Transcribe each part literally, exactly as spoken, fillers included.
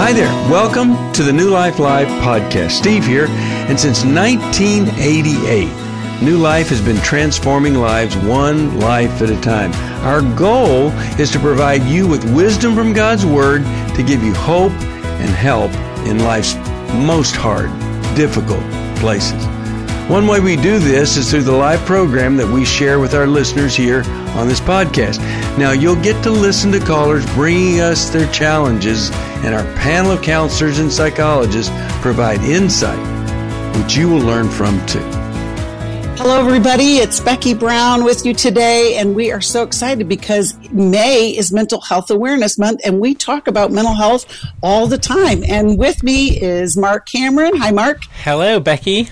Hi there. Welcome to the New Life Live podcast. Steve here. And since nineteen eighty-eight, New Life has been transforming lives one life at a time. Our goal is to provide you with wisdom from God's Word to give you hope and help in life's most hard, difficult places. One way we do this is through the live program that we share with our listeners here on this podcast. Now, you'll get to listen to callers bringing us their challenges, and our panel of counselors and psychologists provide insight, which you will learn from too. Hello, everybody. It's Becky Brown with you today, and we are so excited because May is Mental Health Awareness Month, and we talk about mental health all the time. And with me is Mark Cameron. Hi, Mark. Hello, Becky.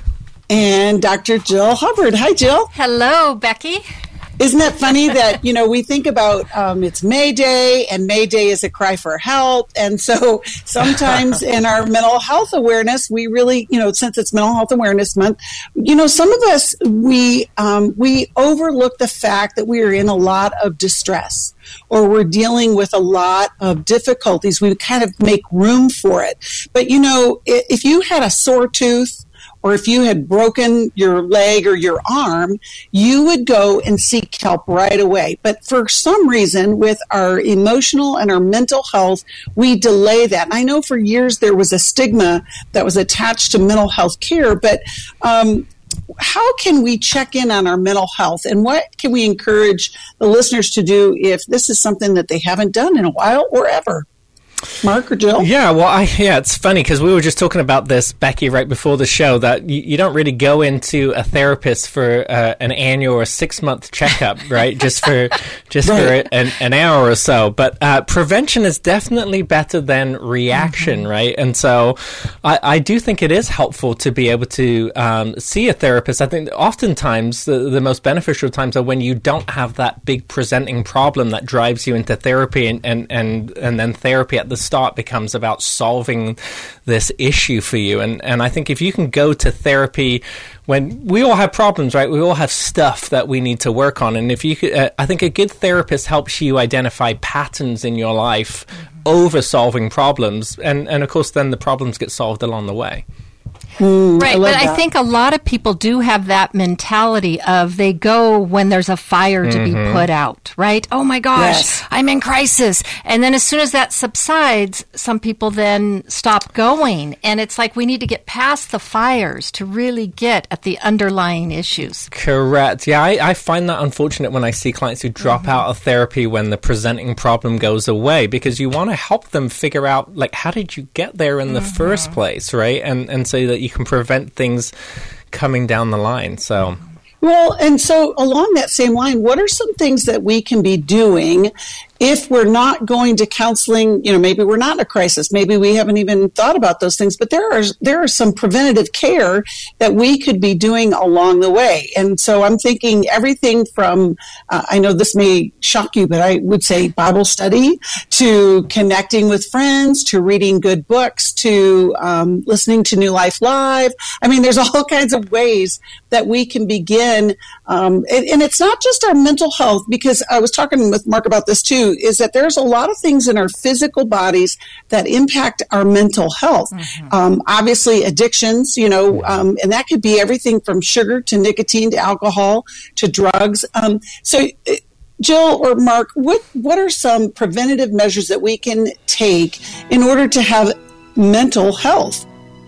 And Doctor Jill Hubbard. Hi, Jill. Hello, Becky. Isn't that funny that, you know, we think about um, it's May Day, and May Day is a cry for help. And so sometimes in our mental health awareness, we really, you know, since it's Mental Health Awareness Month, you know, some of us, we um, we overlook the fact that we are in a lot of distress, or we're dealing with a lot of difficulties. We kind of make room for it. But, you know, if you had a sore tooth, or if you had broken your leg or your arm, you would go and seek help right away. But for some reason, with our emotional and our mental health, we delay that. And I know for years there was a stigma that was attached to mental health care, but um, how can we check in on our mental health, and what can we encourage the listeners to do if this is something that they haven't done in a while or ever? Mark or Jill? Yeah, well, I, yeah, it's funny because we were just talking about this, Becky, right before the show, that you, you don't really go into a therapist for uh, an annual or six-month checkup, right? just for just right. for an, an hour or so. But uh, prevention is definitely better than reaction, mm-hmm. right? And so I, I do think it is helpful to be able to um, see a therapist. I think oftentimes the, the most beneficial times are when you don't have that big presenting problem that drives you into therapy, and, and, and, and then therapy at the start becomes about solving this issue for you. And and I think if you can go to therapy when we all have problems, right? We all have stuff that we need to work on. And if you could, uh, I think a good therapist helps you identify patterns in your life mm-hmm. over solving problems. And, and of course, then the problems get solved along the way. Mm, right, I but that. I think a lot of people do have that mentality of they go when there's a fire to mm-hmm. be put out, right? Oh my gosh, yes. I'm in crisis. And then as soon as that subsides, some people then stop going. And it's like we need to get past the fires to really get at the underlying issues. Correct. Yeah, I, I find that unfortunate when I see clients who drop mm-hmm. out of therapy when the presenting problem goes away, because you want to help them figure out, like, how did you get there in the mm-hmm. first place, right? And and so that you can prevent things coming down the line. So, well, and so along that same line, what are some things that we can be doing if we're not going to counseling? You know, maybe we're not in a crisis. Maybe we haven't even thought about those things, but there are there are some preventative care that we could be doing along the way. And so I'm thinking everything from, uh, I know this may shock you, but I would say Bible study, to connecting with friends, to reading good books, to um, listening to New Life Live. I mean, there's all kinds of ways that we can begin. Um, and, and it's not just our mental health, because I was talking with Mark about this too, is that there's a lot of things in our physical bodies that impact our mental health. Mm-hmm. Um, obviously, addictions, you know, um, and that could be everything from sugar to nicotine to alcohol to drugs. Um, so, Jill or Mark, what what are some preventative measures that we can take in order to have mental health?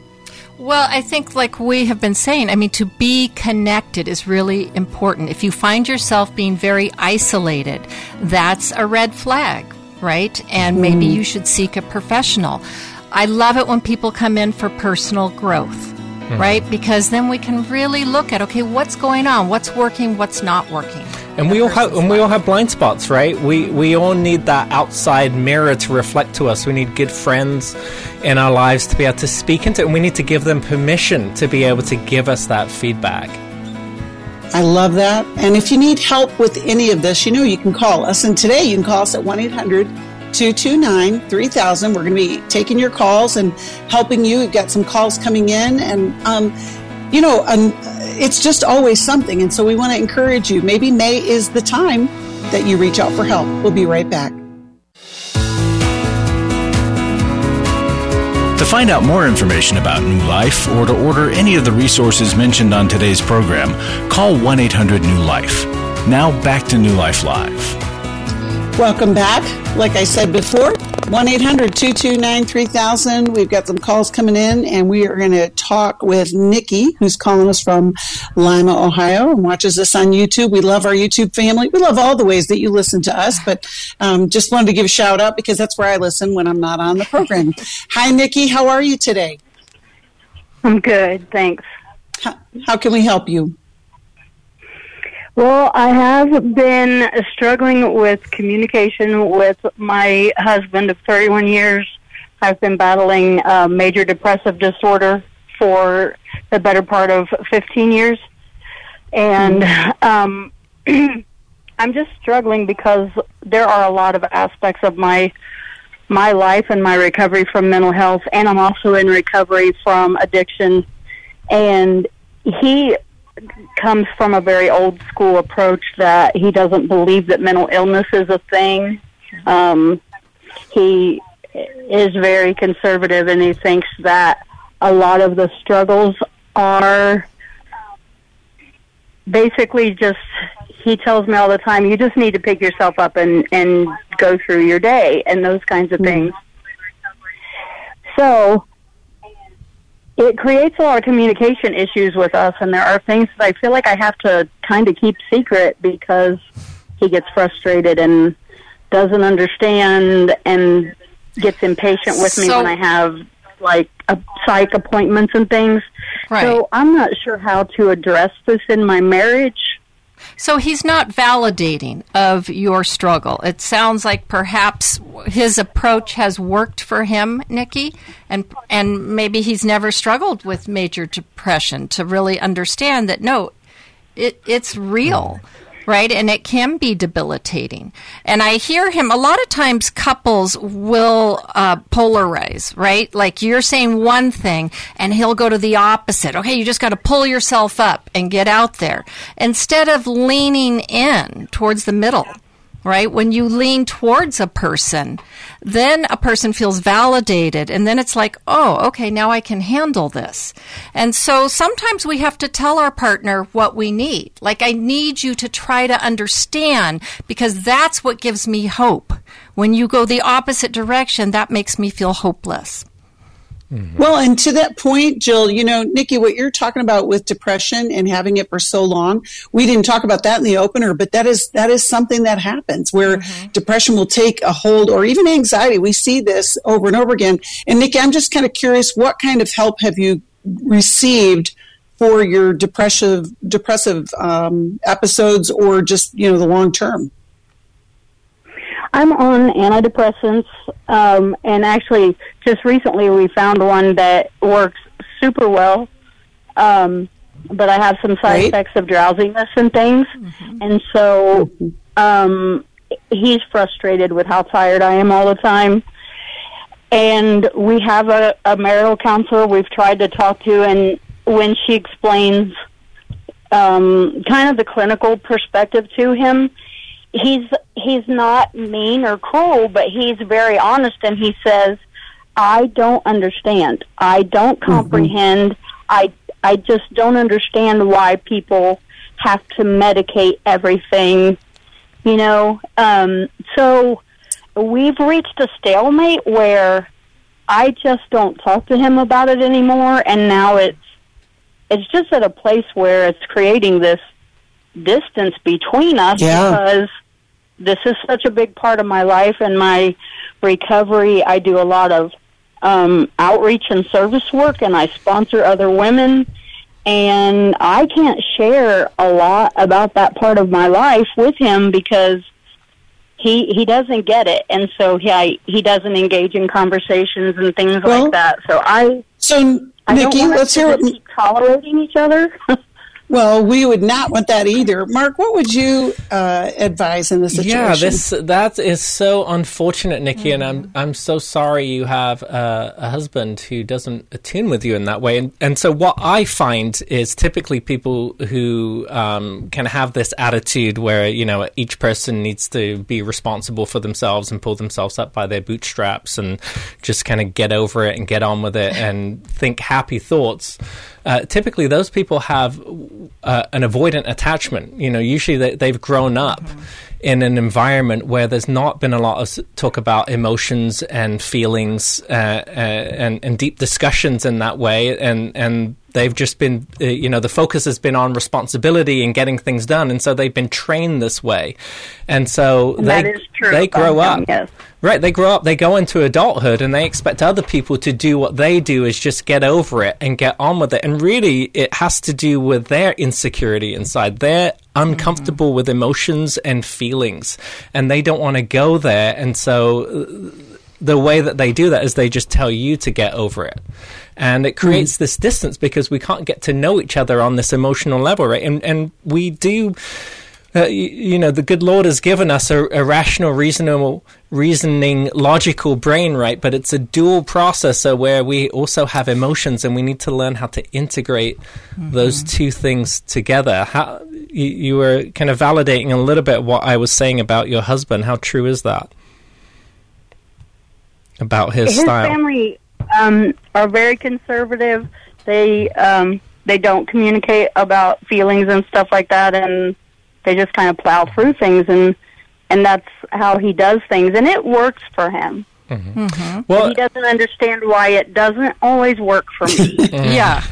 Well, I think like we have been saying, I mean, to be connected is really important. If you find yourself being very isolated, that's a red flag, right? And maybe you should seek a professional. I love it when people come in for personal growth, mm-hmm. right? Because then we can really look at, okay, what's going on? What's working? What's not working? And we all have, and we all have blind spots, right? We we all need that outside mirror to reflect to us. We need good friends in our lives to be able to speak into it, and we need to give them permission to be able to give us that feedback. I love that. And if you need help with any of this, you know, you can call us. And today you can call us at one eight hundred two two nine three thousand. We're going to be taking your calls and helping you. We've got some calls coming in, and um, you know, um, it's just always something. And so we want to encourage you. Maybe May is the time that you reach out for help. We'll be right back. To find out more information about New Life or to order any of the resources mentioned on today's program, call one eight hundred new life. Now back to New Life Live. Welcome back. Like I said before, one eight hundred two two nine three thousand. We've got some calls coming in, and we are going to talk with Nikki, who's calling us from Lima, Ohio, and watches us on YouTube. We love our YouTube family. We love all the ways that you listen to us, but um, just wanted to give a shout out because that's where I listen when I'm not on the program. Hi, Nikki. How are you today? I'm good, thanks. How, how can we help you? Well, I have been struggling with communication with my husband of thirty-one years. I've been battling uh, major depressive disorder for the better part of fifteen years. And um, I'm just struggling because there are a lot of aspects of my my life and my recovery from mental health, and I'm also in recovery from addiction. And he comes from a very old school approach that he doesn't believe that mental illness is a thing. Um, he is very conservative, and he thinks that a lot of the struggles are basically just, he tells me all the time, you just need to pick yourself up and, and go through your day and those kinds of things. So it creates a lot of communication issues with us, and there are things that I feel like I have to kind of keep secret because he gets frustrated and doesn't understand and gets impatient with me So- when I have, like, a psych appointments and things. Right. So I'm not sure how to address this in my marriage. So he's not validating of your struggle. It sounds like perhaps his approach has worked for him, Nikki, and and maybe he's never struggled with major depression to really understand that, no, it it's real, right? And it can be debilitating. And I hear him, a lot of times couples will uh, polarize, right? Like you're saying one thing and he'll go to the opposite. Okay, you just got to pull yourself up and get out there. Instead of leaning in towards the middle, right? When you lean towards a person, then a person feels validated, and then it's like, oh, okay, now I can handle this. And so sometimes we have to tell our partner what we need. Like, I need you to try to understand, because that's what gives me hope. When you go the opposite direction, that makes me feel hopeless. Well, and to that point, Jill, you know, Nikki, what you're talking about with depression and having it for so long, we didn't talk about that in the opener, but that is that is something that happens where mm-hmm. depression will take a hold, or even anxiety. We see this over and over again. And Nikki, I'm just kind of curious, what kind of help have you received for your depressive depressive um, episodes, or just, you know, the long term? I'm on antidepressants, um, and actually just recently we found one that works super well, um, but I have some side right. effects of drowsiness and things, mm-hmm. and so um, he's frustrated with how tired I am all the time. And we have a, a marital counselor we've tried to talk to, and when she explains um, kind of the clinical perspective to him, He's he's not mean or cruel, but he's very honest, and he says, I don't understand. I don't comprehend. Mm-hmm. I I just don't understand why people have to medicate everything, you know. Um, so we've reached a stalemate where I just don't talk to him about it anymore, and now it's it's just at a place where it's creating this distance between us yeah. because this is such a big part of my life and my recovery. I do a lot of um, outreach and service work, and I sponsor other women, and I can't share a lot about that part of my life with him because he he doesn't get it, and so he he doesn't engage in conversations and things well, like that. So I so I Nikki, don't want let's us hear to keep tolerating each other. Well, we would not want that either. Mark, what would you uh, advise in this situation? Yeah, this that is so unfortunate, Nikki, mm-hmm. and I'm I'm so sorry you have uh, a husband who doesn't attune with you in that way. And and so what I find is typically people who um, can have this attitude where, you know, each person needs to be responsible for themselves and pull themselves up by their bootstraps and just kind of get over it and get on with it and think happy thoughts. Uh, typically, those people have uh, an avoidant attachment. You know, usually they, they've grown up mm-hmm. in an environment where there's not been a lot of talk about emotions and feelings uh, uh, and, and deep discussions in that way, and and they've just been, uh, you know, the focus has been on responsibility and getting things done, and so they've been trained this way, and so and they that is true they grow up. Them, yes. Right, they grow up, they go into adulthood, and they expect other people to do what they do, is just get over it and get on with it. And really, it has to do with their insecurity inside. They're uncomfortable mm-hmm. with emotions and feelings, and they don't want to go there. And so the way that they do that is they just tell you to get over it. And it creates mm-hmm. this distance because we can't get to know each other on this emotional level, right? And, and we do... Uh, you, you know, the good Lord has given us a, a rational, reasonable, reasoning, logical brain, right? But it's a dual processor where we also have emotions, and we need to learn how to integrate mm-hmm. those two things together. How you, you were kind of validating a little bit what I was saying about your husband. How true is that? About his, his style? His family um, are very conservative. They um, they don't communicate about feelings and stuff like that, and they just kind of plow through things, and and that's how he does things, and it works for him. Mm-hmm. Mm-hmm. Well, he doesn't understand why it doesn't always work for me. yeah.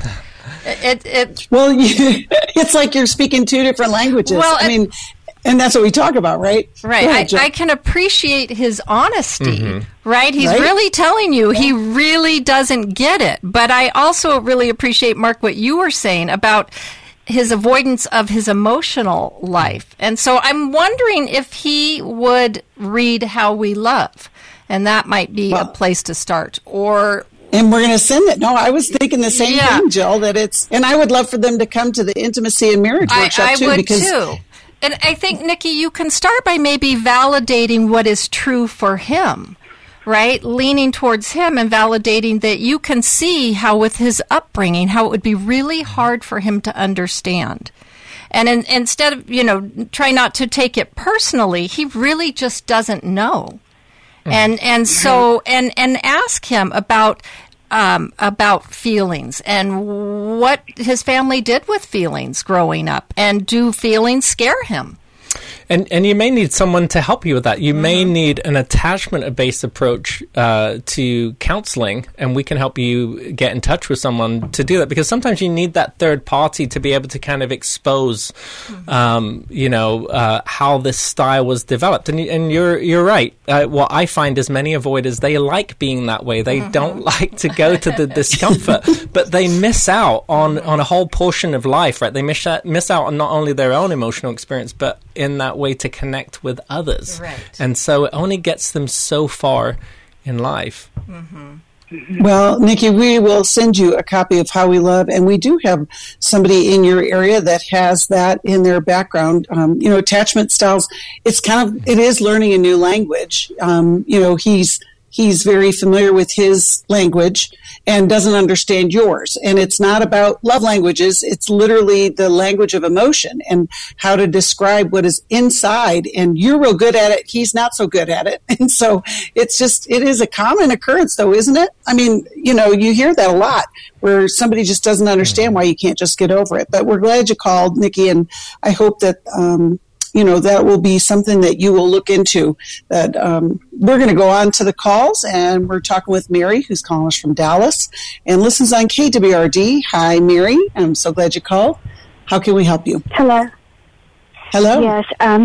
It, it, well, you, it's like you're speaking two different languages. Well, I mean, and that's what we talk about, right? Right. Ahead, I, I can appreciate his honesty, mm-hmm. right? He's right? really telling you he really doesn't get it. But I also really appreciate, Mark, what you were saying about his avoidance of his emotional life. And so I'm wondering if he would read How We Love, and that might be well, a place to start. Or and we're going to send it. No, I was thinking the same yeah. thing, Jill, that it's, and I would love for them to come to the Intimacy and Marriage I, Workshop I too. would because too. And I think, Nikki, you can start by maybe validating what is true for him. Right? Leaning towards him and validating that you can see how with his upbringing, how it would be really hard for him to understand. And in, instead of, you know, try not to take it personally, he really just doesn't know. Mm. And and so, and, and ask him about um, about feelings and what his family did with feelings growing up. And do feelings scare him? And and you may need someone to help you with that. You mm-hmm. may need an attachment-based approach uh, to counseling, and we can help you get in touch with someone to do that. Because sometimes you need that third party to be able to kind of expose, mm-hmm. um, you know, uh, how this style was developed. And and you're you're right. Uh, what I find is many avoiders, they like being that way. They mm-hmm. don't like to go to the discomfort, but they miss out on, on a whole portion of life, right? They miss out, miss out on not only their own emotional experience, but in that way to connect with others. Right. And so it only gets them so far in life. Mm-hmm. Well, Nikki, we will send you a copy of How We Love, and we do have somebody in your area that has that in their background. Um, you know, attachment styles, it's kind of, it is learning a new language. Um, you know, he's He's very familiar with his language and doesn't understand yours. And it's not about love languages. It's literally the language of emotion and how to describe what is inside. And you're real good at it. He's not so good at it. And so it's just, it is a common occurrence though, isn't it? I mean, you know, you hear that a lot where somebody just doesn't understand why you can't just get over it. But we're glad you called, Nikki. And I hope that, um, you know, that will be something that you will look into. That um, we're going to go on to the calls, and we're talking with Mary, who's calling us from Dallas, and listens on K W R D. Hi, Mary. I'm so glad you called. How can we help you? Hello. Hello. Yes, um,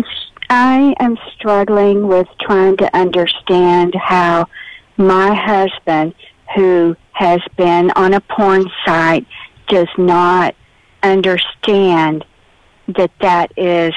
I am struggling with trying to understand how my husband, who has been on a porn site, does not understand that that is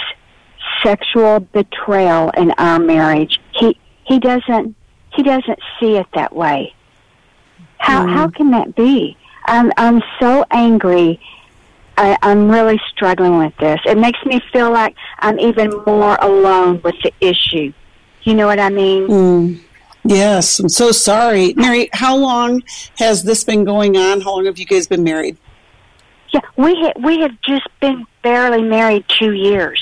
sexual betrayal in our marriage. He he doesn't he doesn't see it that way. How mm. how can that be? I'm I'm so angry. I, I'm really struggling with this. It makes me feel like I'm even more alone with the issue. You know what I mean? Mm. Yes, I'm so sorry. Mary, how long has this been going on? How long have you guys been married? Yeah, we ha- we have just been barely married two years.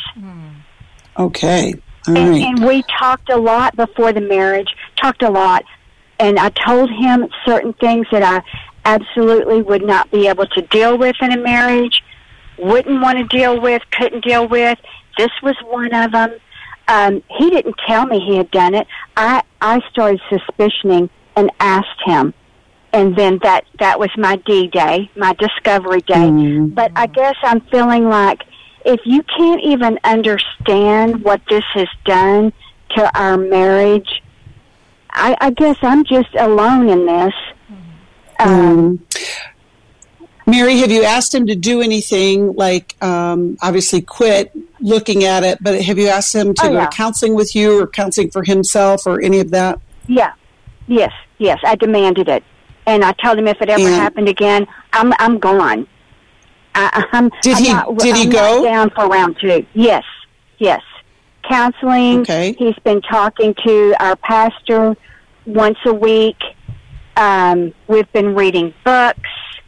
Okay, all and, right. and we talked a lot before the marriage, talked a lot, and I told him certain things that I absolutely would not be able to deal with in a marriage, wouldn't want to deal with, couldn't deal with. This was one of them. Um, he didn't tell me he had done it. I, I started suspicioning and asked him. And then that, that was my D-Day, my discovery day. Mm. But I guess I'm feeling like if you can't even understand what this has done to our marriage, I, I guess I'm just alone in this. Um, Mary, have you asked him to do anything like um, obviously quit looking at it, but have you asked him to oh, go yeah. to counseling with you or counseling for himself or any of that? Yeah. Yes, yes, I demanded it. And I told him if it ever and, happened again, I'm I'm gone. I, I'm, did I'm he not, did he I'm go? Not down for round two. Yes, yes. Counseling. Okay. He's been talking to our pastor once a week. Um, we've been reading books.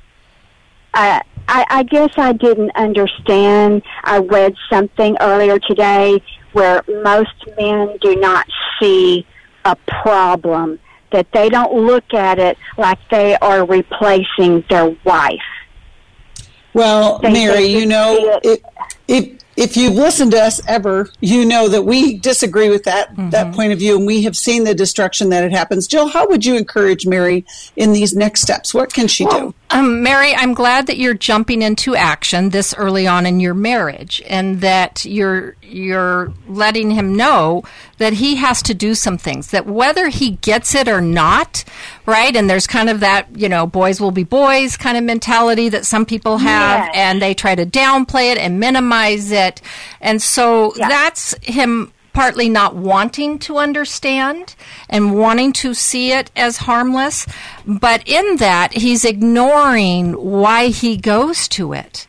Uh, I, I guess I didn't understand. I read something earlier today where most men do not see a problem, that they don't look at it like they are replacing their wife. Well, they, Mary, they you know, if, if, if you've listened to us ever, you know that we disagree with that, mm-hmm. that point of view, and we have seen the destruction that it happens. Jill, how would you encourage Mary in these next steps? What can she well, do? Um, Mary, I'm glad that you're jumping into action this early on in your marriage, and that you're you're letting him know that he has to do some things, that whether he gets it or not, right? And there's kind of that, you know, boys will be boys kind of mentality that some people have, yes. and they try to downplay it and minimize it. And so yeah. that's him partly not wanting to understand and wanting to see it as harmless. But in that, he's ignoring why he goes to it.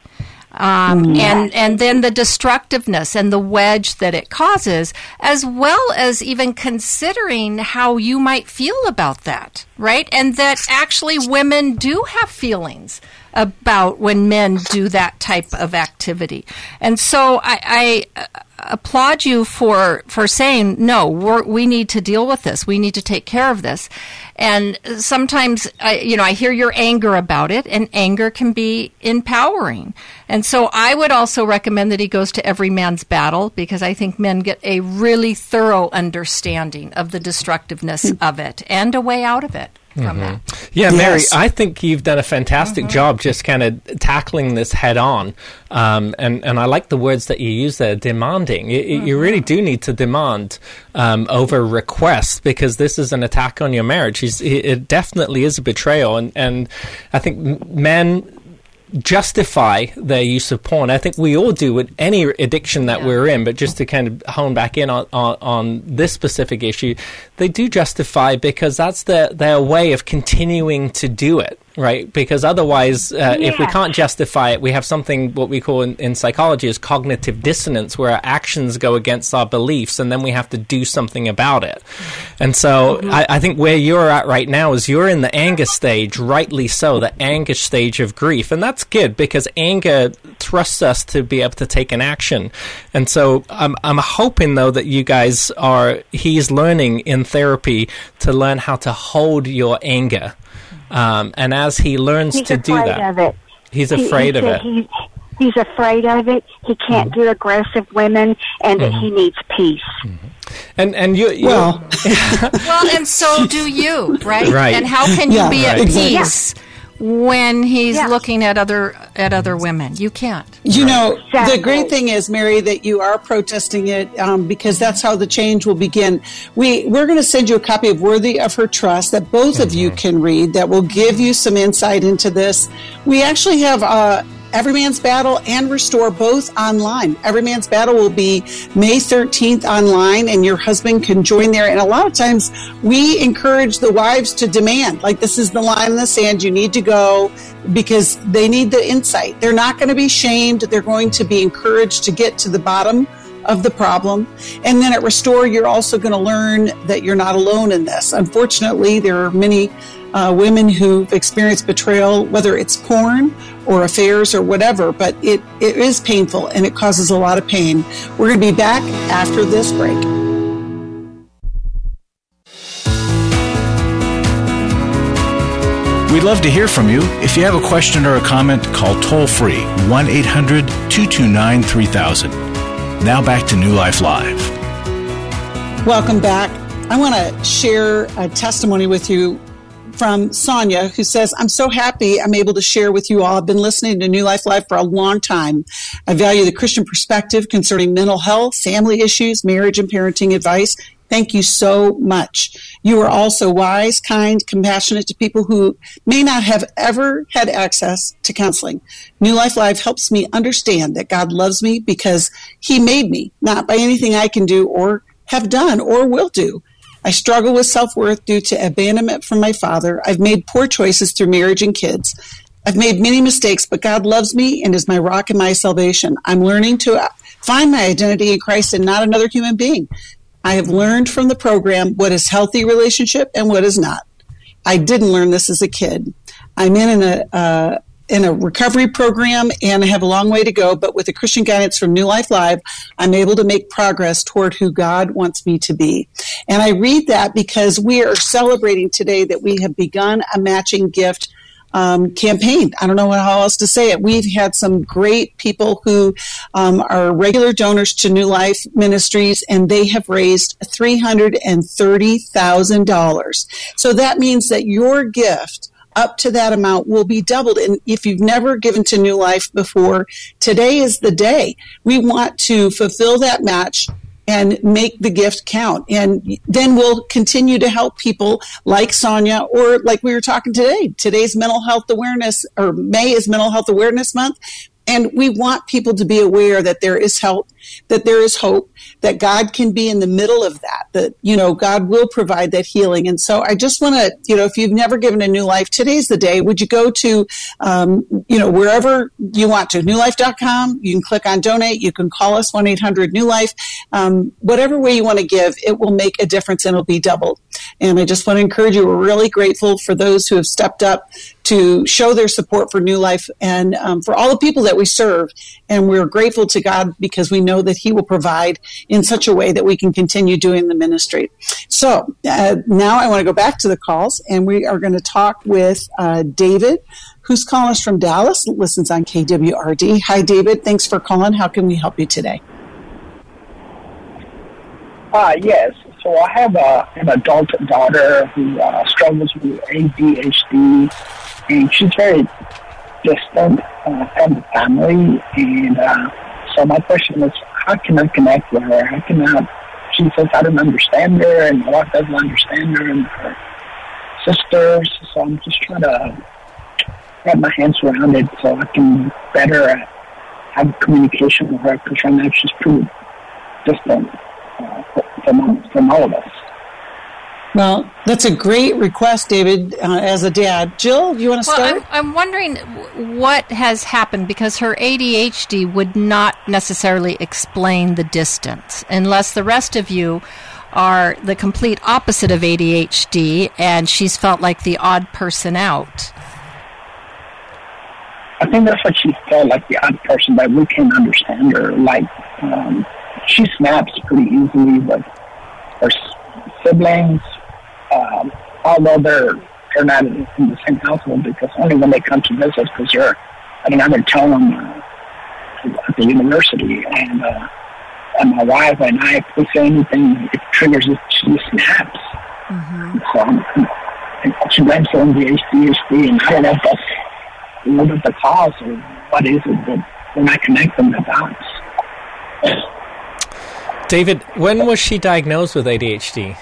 Um, mm-hmm. and, and then the destructiveness and the wedge that it causes, as well as even considering how you might feel about that, right? And that actually women do have feelings about when men do that type of activity. And so I, I applaud you for, for saying, no, we're, we need to deal with this. We need to take care of this. And sometimes, I, you know, I hear your anger about it, and anger can be empowering. And so I would also recommend that he goes to Every Man's Battle, because I think men get a really thorough understanding of the destructiveness of it and a way out of it. From mm-hmm. that. Yeah, Mary, yes. I think you've done a fantastic mm-hmm. job just kind of tackling this head on. Um, and, and I like the words that you use there, demanding. You, mm-hmm. you really do need to demand um, over request, because this is an attack on your marriage. He's, it definitely is a betrayal. And, and I think men justify their use of porn. I think we all do with any addiction that yeah. we're in, but just to kind of hone back in on, on, on this specific issue, they do justify because that's their, their way of continuing to do it, right? Because otherwise, uh, yeah. if we can't justify it, we have something what we call in, in psychology is cognitive dissonance, where our actions go against our beliefs, and then we have to do something about it. And so mm-hmm. I, I think where you're at right now is you're in the anger stage, rightly so, the anger stage of grief. And that's good, because anger thrusts us to be able to take an action. And so I'm, I'm hoping, though, that you guys are, he's learning in therapy to learn how to hold your anger. Um, and as he learns he's to do that, of it. he's he, afraid he of it. He's, he's afraid of it. He can't mm-hmm. do aggressive women, and mm-hmm. that he needs peace. Mm-hmm. And and you, you well, well, and so do you, right? Right. And how can you yeah, be right. at exactly. peace when he's yeah. looking at other at other women? You can't. You know, exactly. the great thing is, Mary, that you are protesting it um, because that's how the change will begin. We, we're going to send you a copy of Worthy of Her Trust that both mm-hmm. of you can read, that will give you some insight into this. We actually have uh, Every Man's Battle and Restore, both online. Every Man's Battle will be May thirteenth online, and your husband can join there. And a lot of times we encourage the wives to demand, like, this is the line in the sand, you need to go, because they need the insight. They're not going to be shamed. They're going to be encouraged to get to the bottom of the problem. And then at Restore, you're also going to learn that you're not alone in this. Unfortunately, there are many uh, women who've experienced betrayal, whether it's porn or affairs or whatever, but it, it is painful and it causes a lot of pain. We're going to be back after this break. We'd love to hear from you. If you have a question or a comment, call toll-free one eight hundred two two nine three thousand. Now back to New Life Live. Welcome back. I want to share a testimony with you from Sonia, who says, I'm so happy I'm able to share with you all. I've been listening to New Life Live for a long time. I value the Christian perspective concerning mental health, family issues, marriage and parenting advice. Thank you so much. You are also wise, kind, compassionate to people who may not have ever had access to counseling. New Life Live helps me understand that God loves me because He made me, not by anything I can do or have done or will do. I struggle with self-worth due to abandonment from my father. I've made poor choices through marriage and kids. I've made many mistakes, but God loves me and is my rock and my salvation. I'm learning to find my identity in Christ and not another human being. I have learned from the program what is healthy relationship and what is not. I didn't learn this as a kid. I'm in a uh, in a recovery program, and I have a long way to go, but with the Christian guidance from New Life Live, I'm able to make progress toward who God wants me to be. And I read that because we are celebrating today that we have begun a matching gift Um, campaign. I don't know how else to say it. We've had some great people who um, are regular donors to New Life Ministries, and they have raised three hundred thirty thousand dollars. So that means that your gift up to that amount will be doubled. And if you've never given to New Life before, today is the day. We want to fulfill that match and make the gift count. And then we'll continue to help people like Sonia, or like we were talking today. Today's mental health awareness, or May is Mental Health Awareness Month. And we want people to be aware that there is help, that there is hope, that God can be in the middle of that, that, you know, God will provide that healing. And so I just want to, you know, if you've never given a New Life, today's the day. Would you go to, um, you know, wherever you want to, new life dot com. You can click on donate. You can call us one eight hundred new life. Um, whatever way you want to give, it will make a difference and it'll be doubled. And I just want to encourage you. We're really grateful for those who have stepped up to show their support for New Life and um, for all the people that we serve. And we're grateful to God because we know that He will provide in such a way that we can continue doing the ministry. So uh, now I want to go back to the calls, and we are going to talk with uh, David, who's calling us from Dallas, listens on K W R D. Hi, David. Thanks for calling. How can we help you today? Uh, yes. So I have a, an adult daughter who uh, struggles with A D H D, and she's very distant uh, from the family. And uh, so my question is, how can I connect with her? How can I? She says I don't understand her, and my wife doesn't understand her, and her sisters. So I'm just trying to wrap my hands around it so I can better have communication with her, because right now she's pretty distant uh, from, from all of us. Well, that's a great request, David, uh, as a dad. Jill, you want to well, start? I'm, I'm wondering what has happened, because her A D H D would not necessarily explain the distance, unless the rest of you are the complete opposite of A D H D, and she's felt like the odd person out. I think that's what she felt, like the odd person, that we can't understand her. Like, um, she snaps pretty easily with her siblings, um, although they're they're not in, in the same household, because only when they come to visit, because they're at another town uh, at the university, and uh, and my wife and I, if we say anything, it triggers it, she snaps. Mm-hmm. So um, she blames it on the A D H D, and I don't know if that's what is the cause, or what is it that when I connect them the dots. David, when was she diagnosed with A D H D?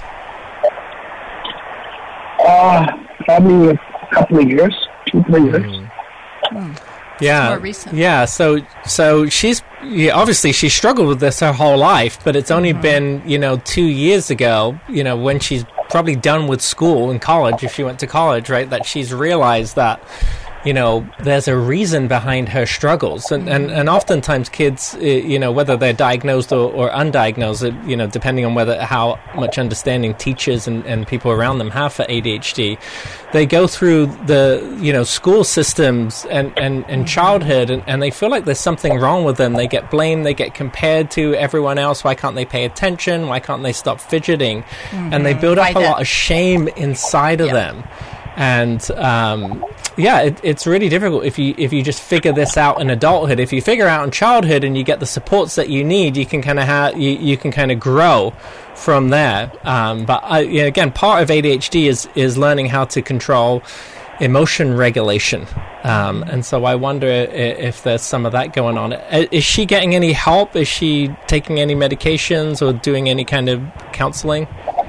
Uh, probably a couple of years, two, three years. Mm. Yeah, more recent. Yeah, so so she's yeah, obviously she struggled with this her whole life, but it's only mm-hmm. been, you know, two years ago, you know, when she's probably done with school and college, if she went to college, right, that she's realized that, you know, there's a reason behind her struggles. And, and, and oftentimes kids, you know, whether they're diagnosed or, or undiagnosed, you know, depending on whether how much understanding teachers and, and people around them have for A D H D, they go through the, you know, school systems and, and, and childhood, and, and they feel like there's something wrong with them. They get blamed, they get compared to everyone else. Why can't they pay attention? Why can't they stop fidgeting? Mm-hmm. And they build up Why a that? lot of shame inside of yeah. them. And um, yeah, it, it's really difficult if you if you just figure this out in adulthood. If you figure out in childhood and you get the supports that you need, you can kind of ha- you, you can kind of grow from there. Um, but I, you know, again, part of A D H D is is learning how to control emotion regulation. Um, and so I wonder if, if there's some of that going on. Is she getting any help? Is she taking any medications or doing any kind of counseling?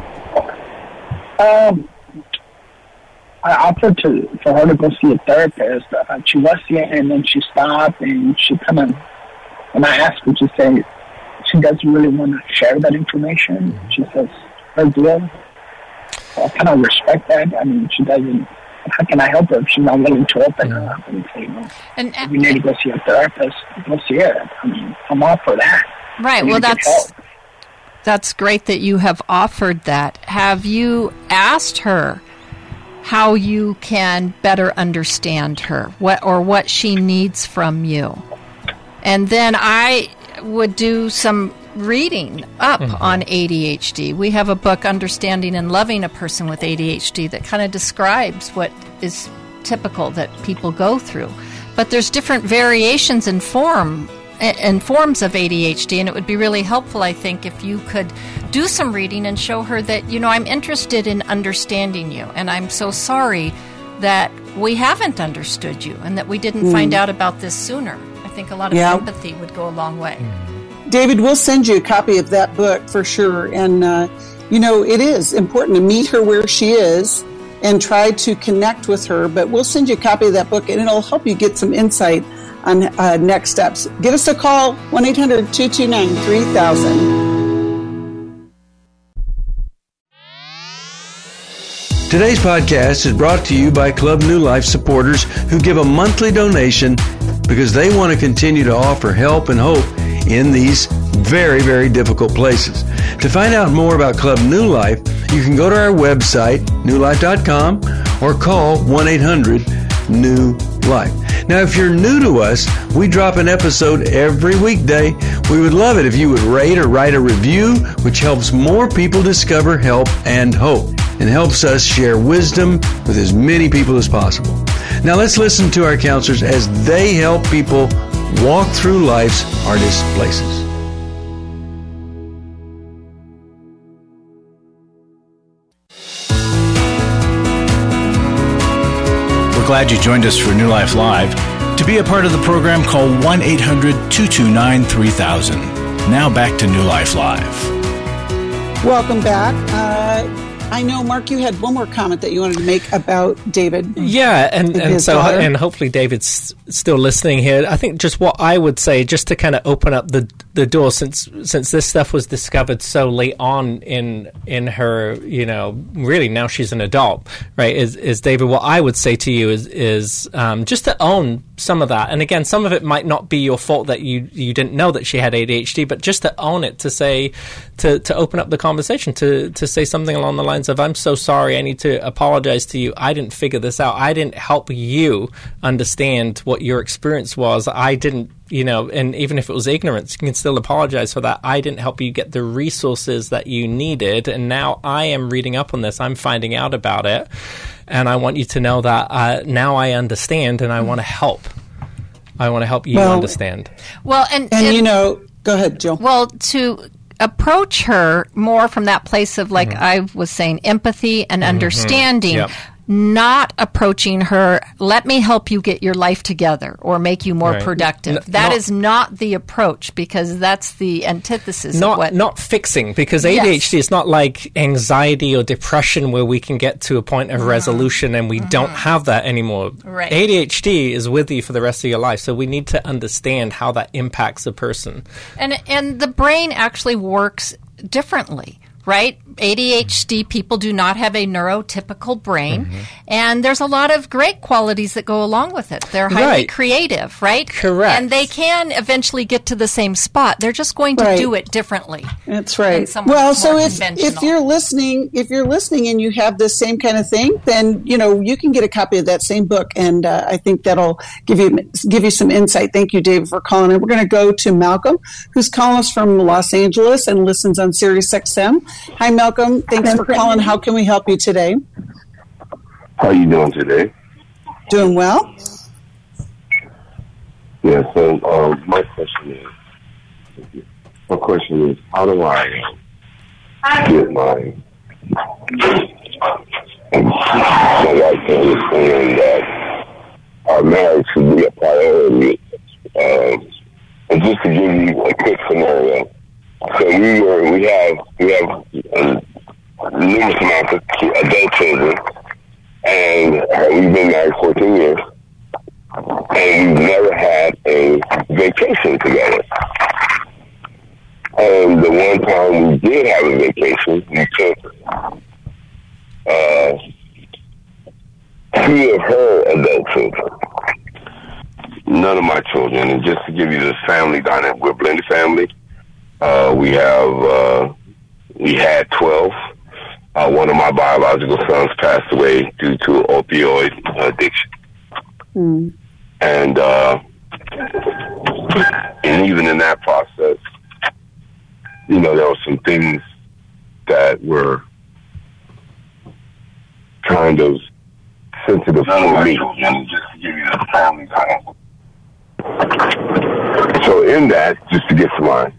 Um. I offered to for her to go see a therapist. Uh, she was seeing, and then she stopped, and she kind of, when I asked her, she said she doesn't really want to share that information. Mm-hmm. She says her deal. So I kind of respect that. I mean, she doesn't. How can I help her if she's not willing to open her up and say, no, and, and, we need to go see a therapist? Go see her. I mean, I'm all for that. Right. Well, that's that's great that you have offered that. Have you asked her how you can better understand her, what or what she needs from you? And then I would do some reading up mm-hmm. on A D H D. We have a book, Understanding and Loving a Person with A D H D, that kind of describes what is typical that people go through. But there's different variations in form and forms of A D H D, and it would be really helpful, I think, if you could do some reading and show her that, you know, I'm interested in understanding you, and I'm so sorry that we haven't understood you and that we didn't mm. find out about this sooner. I think a lot of yeah. empathy would go a long way. David, we'll send you a copy of that book for sure. And, uh, you know, it is important to meet her where she is and try to connect with her, but we'll send you a copy of that book, and it'll help you get some insight on uh, next steps. Give us a call, one eight hundred two two nine three thousand. Today's podcast is brought to you by Club New Life supporters who give a monthly donation because they want to continue to offer help and hope in these very, very difficult places. To find out more about Club New Life, you can go to our website, new life dot com, or call one eight hundred new life. Now, if you're new to us, we drop an episode every weekday. We would love it if you would rate or write a review, which helps more people discover help and hope and helps us share wisdom with as many people as possible. Now, let's listen to our counselors as they help people walk through life's hardest places. Glad you joined us for New Life Live. To be a part of the program, call one eight hundred two two nine three thousand. Now back to New Life Live. Welcome back. Uh, I know, Mark, you had one more comment that you wanted to make about David. Yeah, and, and, and so daughter. and hopefully David's still listening here. I think just what I would say, just to kind of open up the the door, since since this stuff was discovered so late on in in her, you know, really now she's an adult, right? Is is David? What I would say to you is is um, just to own some of that. And again, some of it might not be your fault that you you didn't know that she had A D H D, but just to own it, to say, to to open up the conversation, to to say something along the lines of, I'm so sorry, I need to apologize to you. I didn't figure this out. I didn't help you understand what your experience was. I didn't, you know, and even if it was ignorance, you can still apologize for that. I didn't help you get the resources that you needed, and now I am reading up on this. I'm finding out about it, and I want you to know that uh, now I understand, and I want to help. I want to help you well, understand. Well, and, and, and you know, go ahead, Jill. Well, to approach her more from that place of, like mm-hmm. I was saying, empathy and mm-hmm. understanding. Yep. not approaching her, let me help you get your life together or make you more right. productive. N- that not, is not the approach, because that's the antithesis not, of what... Not fixing, because A D H D yes. is not like anxiety or depression where we can get to a point of mm-hmm. resolution and we mm-hmm. don't have that anymore. Right. A D H D is with you for the rest of your life, so we need to understand how that impacts a person. And And the brain actually works differently. Right? A D H D people do not have a neurotypical brain, mm-hmm. and there's a lot of great qualities that go along with it. They're highly right. creative, right? Correct. And they can eventually get to the same spot. They're just going to right. do it differently. That's right. Well, so if, if you're listening, if you're listening and you have this same kind of thing, then you know you can get a copy of that same book, and uh, I think that'll give you give you some insight. Thank you, David, for calling. And we're going to go to Malcolm, who's calling us from Los Angeles and listens on Sirius X M. Hi, Malcolm. Thanks for calling. How can we help you today? How are you doing today? Doing well. Yeah, so um, my question is, my question is, how do I get my, my wife to understand that our marriage should be a priority? Um, and just to give you a quick scenario, so we were, we have, we have um, numerous amounts of adult children, and uh, we've been married fourteen years, and we've never had a vacation together. And the one time we did have a vacation, we took uh, two of her adult children, none of my children. And just to give you the family dynamic, we're a blended family. Uh, we have, uh, we had twelve. Uh, one of my biological sons passed away due to opioid addiction. Mm. And, uh, and even in that process, you know, there were some things that were kind of sensitive for me. Just to give you the family dynamic. So in that, just to get to mine,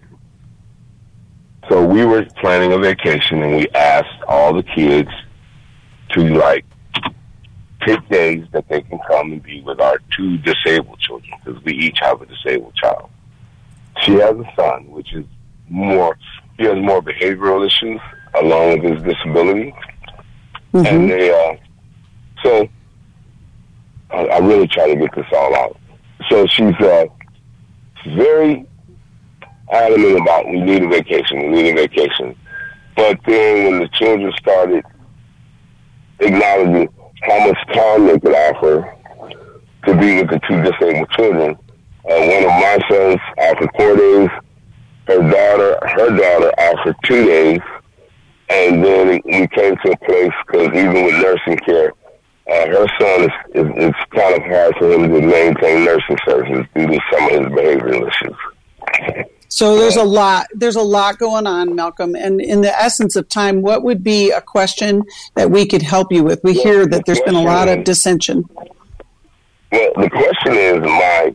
so we were planning a vacation, and we asked all the kids to, like, pick days that they can come and be with our two disabled children, because we each have a disabled child. She has a son, which is more, he has more behavioral issues along with his disability. Mm-hmm. And they, uh, so I, I really try to get this all out. So she's, uh, very adamant about we need a vacation, we need a vacation. But then when the children started acknowledging how much time they could offer to be with the two disabled children, uh, one of my sons offered four days, her daughter, her daughter offered two days, and then we came to a place, because even with nursing care, uh, her son, is, is it's kind of hard for him to maintain nursing services due to some of his behavioral issues. So there's a lot, there's a lot going on, Malcolm. And in the essence of time, what would be a question that we could help you with? We well, hear that the there's been a lot is, of dissension. Well, the question is, my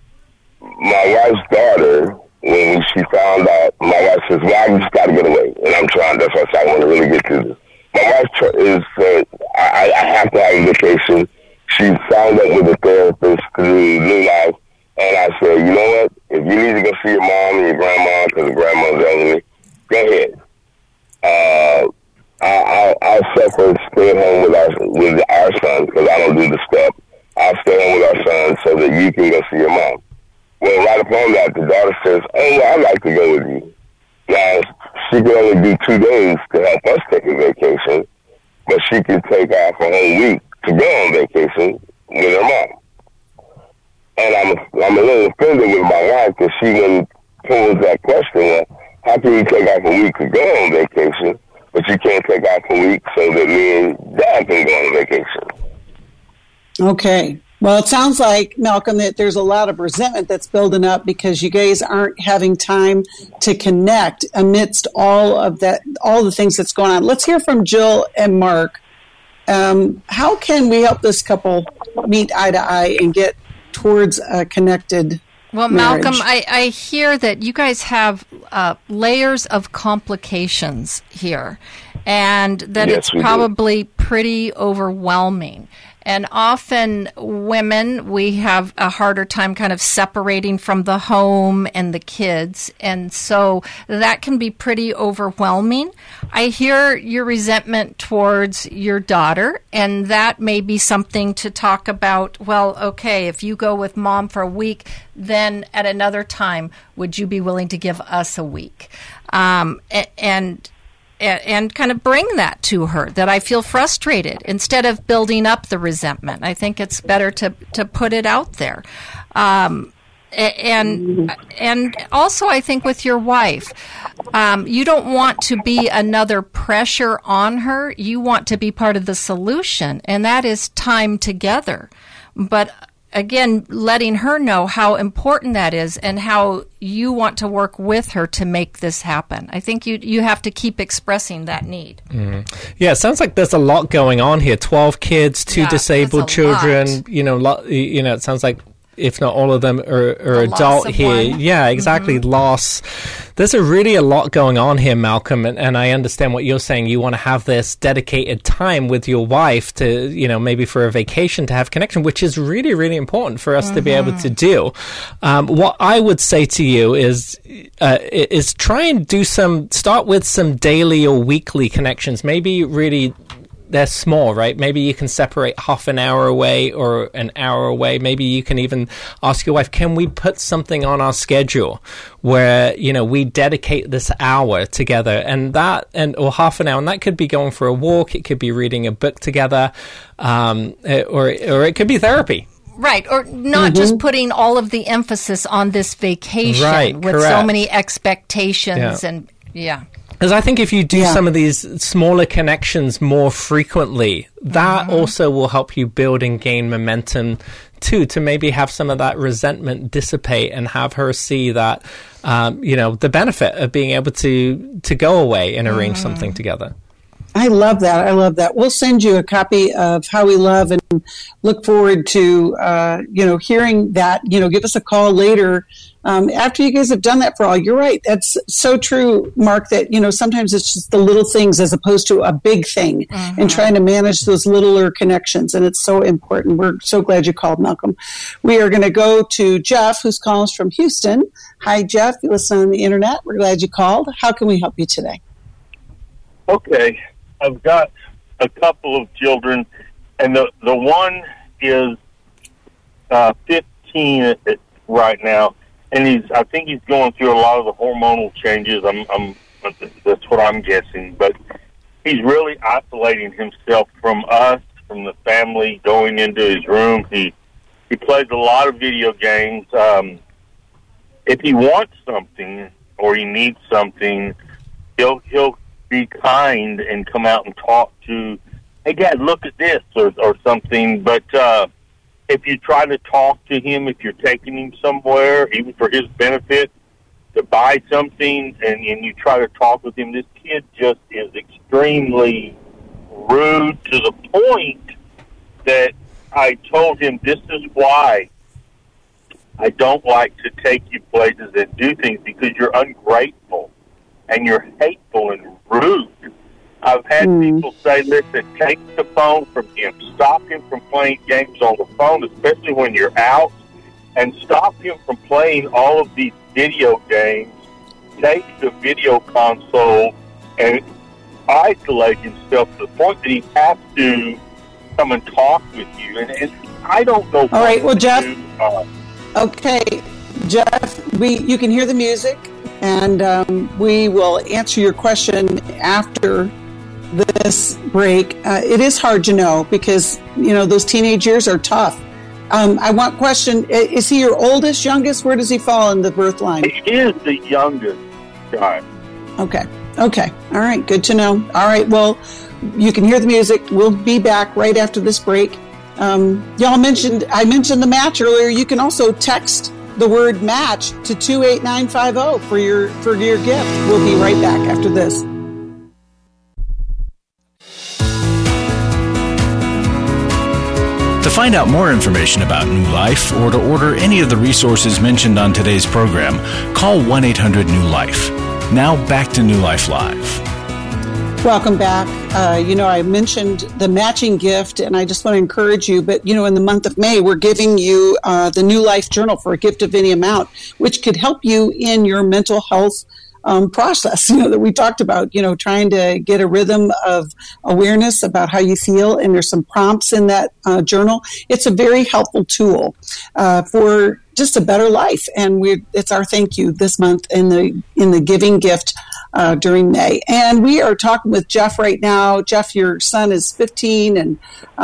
my wife's daughter, when she found out, my wife says, well, I just got to get away. And I'm trying, that's why I want to really get to this. My wife is, uh, I, I have to have a vacation. She signed up with a therapist through New Life. And I said, you know what? If you need to go see your mom and your grandma, because the grandma's elderly, go ahead. Uh, I, I'll, I'll suffer stay at home with our with our son, because I don't do the step. I'll stay home with our son so that you can go see your mom. Well, right upon that, the daughter says, oh, well, I'd like to go with you. Now, she can only do two days to help us take a vacation, but she can take off a whole week to go on vacation with her mom. And I'm a, I'm a little offended with my wife, because she wouldn't pose that question, well, how can you take off a week to go on vacation, but you can't take off a week so that me and Dad can go on vacation? Okay. Well, it sounds like, Malcolm, that there's a lot of resentment that's building up because you guys aren't having time to connect amidst all of that, all the things that's going on. Let's hear from Jill and Mark. Um, how can we help this couple meet eye to eye and get towards a connected Well, marriage? Malcolm, I, I hear that you guys have uh, layers of complications here. and that Yes, it's we do. probably pretty overwhelming. And often women, we have a harder time kind of separating from the home and the kids. And so that can be pretty overwhelming. I hear your resentment towards your daughter, and that may be something to talk about. Well, okay, if you go with mom for a week, then at another time, would you be willing to give us a week? Um, and and kind of bring that to her, that I feel frustrated, instead of building up the resentment. I think it's better to, to put it out there. Um, and and also, I think with your wife, um, you don't want to be another pressure on her. You want to be part of the solution, and that is time together. But again, letting her know how important that is and how you want to work with her to make this happen. I think you you have to keep expressing that need. Mm. Yeah, it sounds like there's a lot going on here. twelve kids, two Yeah, disabled that's a children. lot. You know, lo- you know, it sounds like, if not all of them, are, are The loss adult of here. one. Yeah, exactly. Mm-hmm. Loss. There's a really a lot going on here, Malcolm, and, and I understand what you're saying. You want to have this dedicated time with your wife to, you know, maybe for a vacation, to have connection, which is really, really important for us mm-hmm. to be able to do. Um, what I would say to you is, uh, is try and do some, start with some daily or weekly connections. Maybe really, they're small, right? Maybe you can separate half an hour away or an hour away. Maybe you can even ask your wife, can we put something on our schedule where, you know, we dedicate this hour together, and that, and or half an hour, and that could be going for a walk, it could be reading a book together, um, or or it could be therapy. Right, or not Mm-hmm. just putting all of the emphasis on this vacation Right, with correct. so many expectations Yeah. and yeah. Because I think if you do Yeah. some of these smaller connections more frequently, that Mm-hmm. also will help you build and gain momentum too, to maybe have some of that resentment dissipate and have her see that, um, you know, the benefit of being able to, to go away and arrange Mm-hmm. something together. I love that. I love that. We'll send you a copy of How We Love and look forward to, uh, you know, hearing that. You know, give us a call later um, after you guys have done that for all. You're right. That's so true, Mark, that, you know, sometimes it's just the little things as opposed to a big thing Mm-hmm. and trying to manage those littler connections. And it's so important. We're so glad you called, Malcolm. We are going to go to Jeff, who's calling us from Houston. Hi, Jeff. You listen on the internet. We're glad you called. How can we help you today? Okay. I've got a couple of children, and the the one is uh, fifteen right now, and he's I think he's going through a lot of the hormonal changes. I'm, I'm that's what I'm guessing, but he's really isolating himself from us, from the family. Going into his room, he he plays a lot of video games. Um, if he wants something or he needs something, he'll he'll. be kind and come out and talk to, hey, Dad, look at this, or, or something. But uh, if you try to talk to him, if you're taking him somewhere, even for his benefit, to buy something, and, and you try to talk with him, this kid just is extremely rude, to the point that I told him, this is why I don't like to take you places and do things, because you're ungrateful and you're hateful and rude. I've had Mm. people say, listen, take the phone from him. Stop him from playing games on the phone, especially when you're out, and stop him from playing all of these video games. Take the video console and isolate himself to the point that he has to come and talk with you. And, and I don't know. All right, well, Jeff. Do, uh, Okay, Jeff, we you can hear the music, and um, we will answer your question after this break. Uh, it is hard to know because, you know, those teenage years are tough. Um, I want question, is he your oldest, youngest? Where does he fall in the birth line? he is the youngest child. Okay, okay. All right, good to know. All right, well, you can hear the music. We'll be back right after this break. Um, y'all mentioned, I mentioned the match earlier. You can also text the word match to two eight nine five zero for your for your gift. We'll be right back after this. To find out more information about New Life or to order any of the resources mentioned on today's program, call one eight hundred new life. Now back to New Life Live. Welcome back. Uh, you know, I mentioned the matching gift, and I just want to encourage you. But, you know, in the month of May, we're giving you uh, the New Life Journal for a gift of any amount, which could help you in your mental health um, process, you know, that we talked about, you know, trying to get a rhythm of awareness about how you feel. And there's some prompts in that uh, journal. It's a very helpful tool uh, for just a better life. And we it's our thank you this month in the in the giving gift uh, during May. And we are talking with Jeff right now. Jeff, your son is fifteen and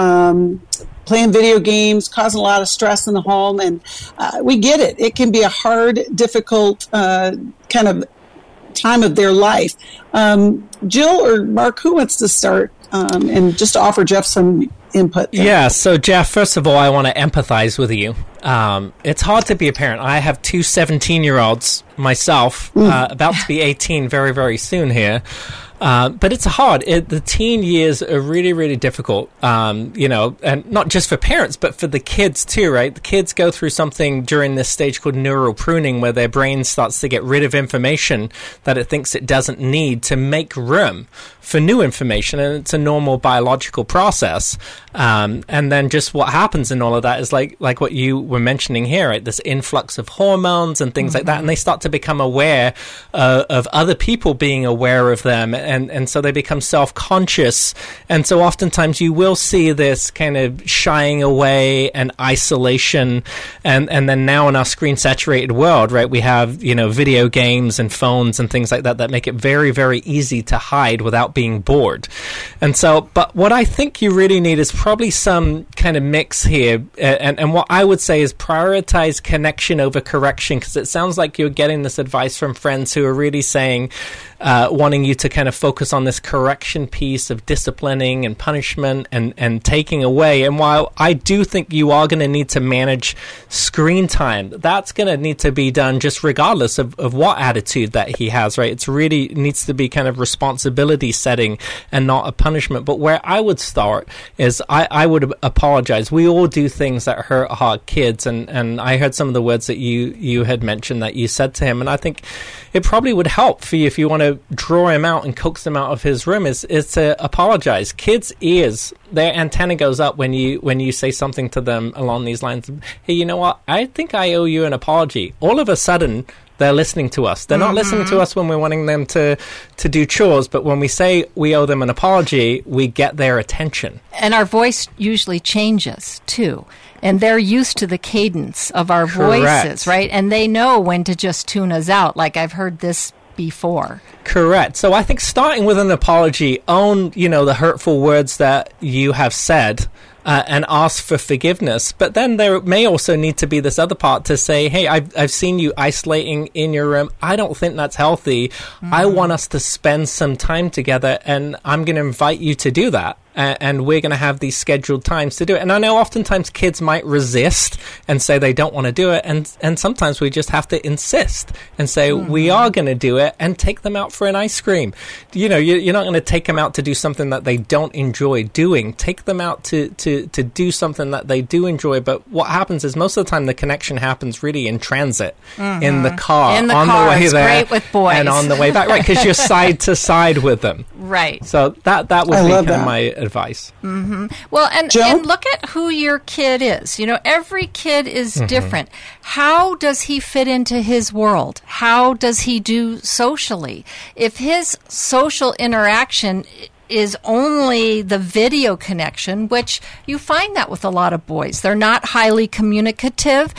um, playing video games, causing a lot of stress in the home. And uh, we get it. It can be a hard, difficult uh, kind of time of their life. Um, Jill or Mark, who wants to start um, and just offer Jeff some input there? Yeah, so Jeff, first of all, I want to empathize with you. Um, it's hard to be a parent. I have two seventeen-year-olds myself, mm. uh, about to be eighteen very, very soon here. Uh, but it's hard. It, the teen years are really, really difficult, um, you know, and not just for parents, but for the kids too, right? The kids go through something during this stage called neural pruning, where their brain starts to get rid of information that it thinks it doesn't need to make room for new information. And it's a normal biological process. Um, and then just what happens in all of that is like, like what you were mentioning here, right? This influx of hormones and things mm-hmm. like that. And they start to become aware uh, of other people being aware of them. And, and so they become self-conscious. And so oftentimes you will see this kind of shying away and isolation. And, and then now in our screen-saturated world, right, we have, you know, video games and phones and things like that that make it very, very easy to hide without being bored. And so, but what I think you really need is probably some kind of mix here. And, and what I would say is prioritize connection over correction, because it sounds like you're getting this advice from friends who are really saying, uh, wanting you to kind of focus on this correction piece of disciplining and punishment and, and taking away. And while I do think you are going to need to manage screen time, that's going to need to be done just regardless of, of what attitude that he has, right? It's really it needs to be kind of responsibility setting and not a punishment. But where I would start is I, I would apologize. We all do things that hurt our kids. And, and I heard some of the words that you, you had mentioned that you said to him. And I think it probably would help for you if you want to draw him out and coax him out of his room is, is to apologize. Kids' ears, their antenna goes up when you when you say something to them along these lines. Hey, you know what? I think I owe you an apology. All of a sudden, they're listening to us. They're not mm-hmm. listening to us when we're wanting them to, to do chores, but when we say we owe them an apology, we get their attention. And our voice usually changes, too. And they're used to the cadence of our Correct. voices, right? And they know when to just tune us out, like I've heard this before. Correct. So I think starting with an apology, own, you know, the hurtful words that you have said, uh, and ask for forgiveness. But then there may also need to be this other part to say, hey, I've, I've seen you isolating in your room. I don't think that's healthy. Mm-hmm. I want us to spend some time together, and I'm going to invite you to do that. Uh, and we're going to have these scheduled times to do it. And I know oftentimes kids might resist and say they don't want to do it. And and sometimes we just have to insist and say, mm-hmm. we are going to do it, and take them out for an ice cream. You know, you, you're not going to take them out to do something that they don't enjoy doing. Take them out to, to, to do something that they do enjoy. But what happens is most of the time the connection happens really in transit, mm-hmm. in the car, in the on car, the way it's there, great with boys. and on the way back. Right, because you're side to side with them. Right. So that, that would I be love kind of that. my advice. Mm-hmm. Well, and, Joe? and look at who your kid is. You know, every kid is mm-hmm. different. How does he fit into his world? How does he do socially? If his social interaction is only the video connection, which you find that with a lot of boys. They're not highly communicative.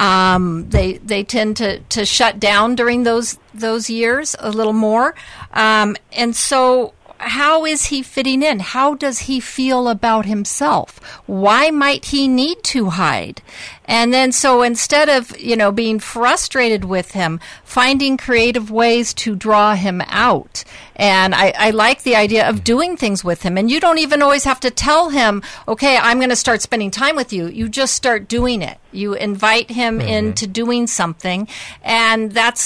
Um, they they tend to, to shut down during those those years a little more. Um, and so how is he fitting in? How does he feel about himself? Why might he need to hide? And then so instead of, you know, being frustrated with him, finding creative ways to draw him out. And I, I like the idea of doing things with him. And you don't even always have to tell him, okay, I'm going to start spending time with you. You just start doing it. You invite him mm-hmm. into doing something. And that's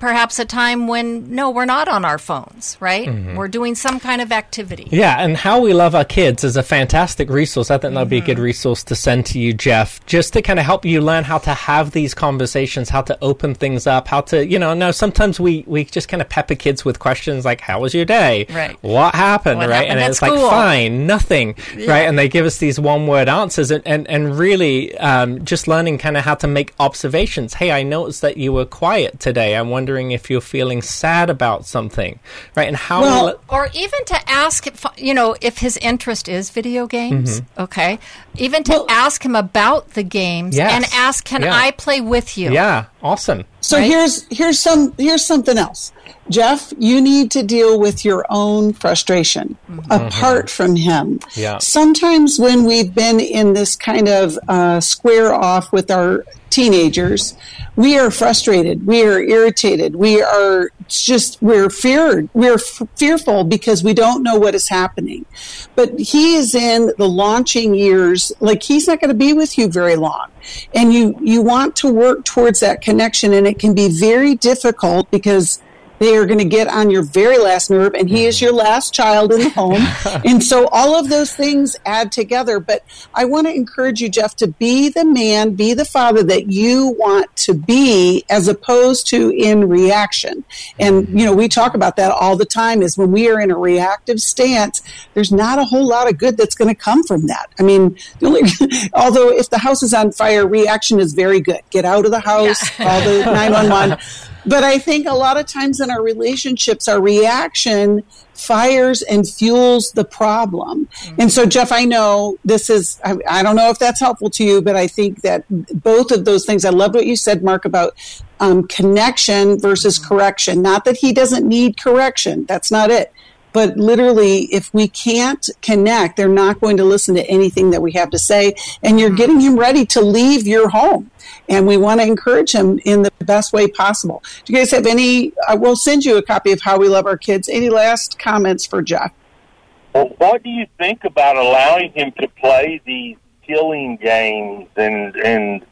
perhaps a time when, no, we're not on our phones, right? Mm-hmm. We're doing some kind of activity. Yeah, and How We Love Our Kids is a fantastic resource. I think mm-hmm. that would be a good resource to send to you, Jeff, just to kind of help you learn how to have these conversations, how to open things up, how to, you know, now sometimes we, we just kind of pepper kids with questions like, how was your day? Right. What happened, what right? Happened and it's school? like, fine, nothing, yeah. right? And they give us these one-word answers and, and, and really um, just learning kind of how to make observations. Hey, I noticed that you were quiet today. I'm wondering if you're feeling sad about something, right? And how... Well, will, or even to ask, if, you know, if his interest is video games, mm-hmm. okay? Even to well, ask him about the games yes. and ask, can yeah. I play with you? Yeah, awesome. So right? here's here's some here's something else. Jeff, you need to deal with your own frustration mm-hmm. apart from him. Yeah. Sometimes when we've been in this kind of uh, square off with our teenagers, we are frustrated, we are irritated, we are just, we're feared, we're f- fearful because we don't know what is happening. But he is in the launching years, like he's not going to be with you very long. And you, you want to work towards that connection, and it can be very difficult because they are going to get on your very last nerve, and he is your last child in the home. And so all of those things add together. But I want to encourage you, Jeff, to be the man, be the father that you want to be, as opposed to in reaction. And, you know, we talk about that all the time, is when we are in a reactive stance, there's not a whole lot of good that's going to come from that. I mean, the only, although if the house is on fire, reaction is very good. Get out of the house, call the nine one one. But I think a lot of times in our relationships, our reaction fires and fuels the problem. Mm-hmm. And so, Jeff, I know this is, I, I don't know if that's helpful to you, but I think that both of those things, I loved what you said, Mark, about um, connection versus mm-hmm. correction. Not that he doesn't need correction. That's not it. But literally, if we can't connect, they're not going to listen to anything that we have to say. And you're getting him ready to leave your home. And we want to encourage him in the best way possible. Do you guys have any? Uh, we'll send you a copy of How We Love Our Kids. Any last comments for Jeff? Well, what do you think about allowing him to play these killing games? And, and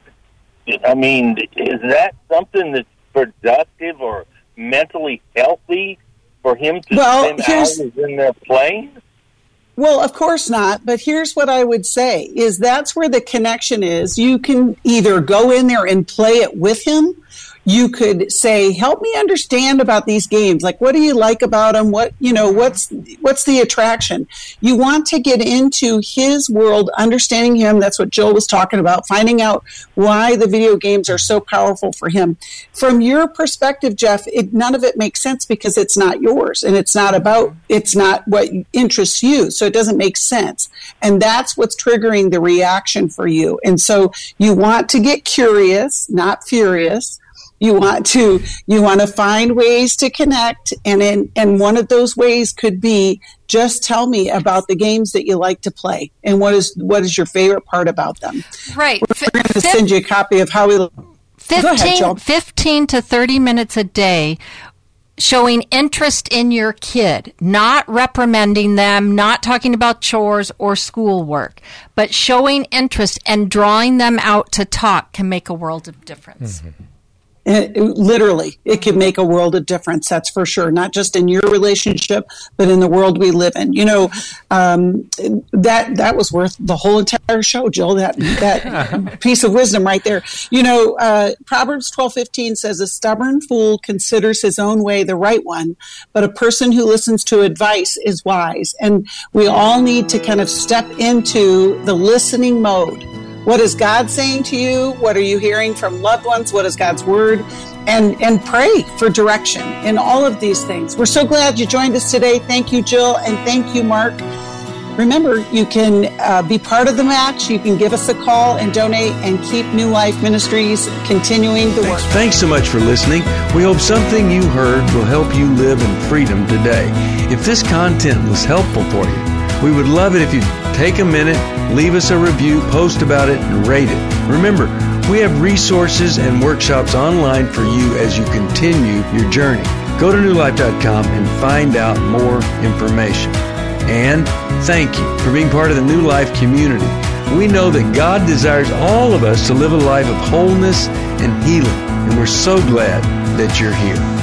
I mean, is that something that's productive or mentally healthy for him to well, spend hours in there playing? Well, of course not. But here's what I would say is that's where the connection is. You can either go in there and play it with him. You could say, help me understand about these games. Like, what do you like about them? What, you know, what's, what's the attraction? You want to get into his world, understanding him. That's what Jill was talking about, finding out why the video games are so powerful for him. From your perspective, Jeff, it, none of it makes sense because it's not yours and it's not about, it's not what interests you. So it doesn't make sense. And that's what's triggering the reaction for you. And so you want to get curious, not furious. You want to you want to find ways to connect, and in, and one of those ways could be just tell me about the games that you like to play, and what is what is your favorite part about them. Right. We're going to send you a copy of How We. fifteen, ahead, fifteen to thirty minutes a day. Showing interest in your kid, not reprimanding them, not talking about chores or schoolwork, but showing interest and drawing them out to talk can make a world of difference. Mm-hmm. It, it, literally, it can make a world of difference, that's for sure. Not just in your relationship, but in the world we live in. You know, um, that that was worth the whole entire show, Jill, that that piece of wisdom right there. You know, uh, Proverbs twelve fifteen says, a stubborn fool considers his own way the right one, but a person who listens to advice is wise. And we all need to kind of step into the listening mode. What is God saying to you? What are you hearing from loved ones? What is God's word? And and pray for direction in all of these things. We're so glad you joined us today. Thank you, Jill, and thank you, Mark. Remember, you can uh, be part of the match. You can give us a call and donate and keep New Life Ministries continuing the work. Thanks, thanks so much for listening. We hope something you heard will help you live in freedom today. If this content was helpful for you, we would love it if you'd take a minute, leave us a review, post about it, and rate it. Remember, we have resources and workshops online for you as you continue your journey. Go to new life dot com and find out more information. And thank you for being part of the New Life community. We know that God desires all of us to live a life of wholeness and healing, and we're so glad that you're here.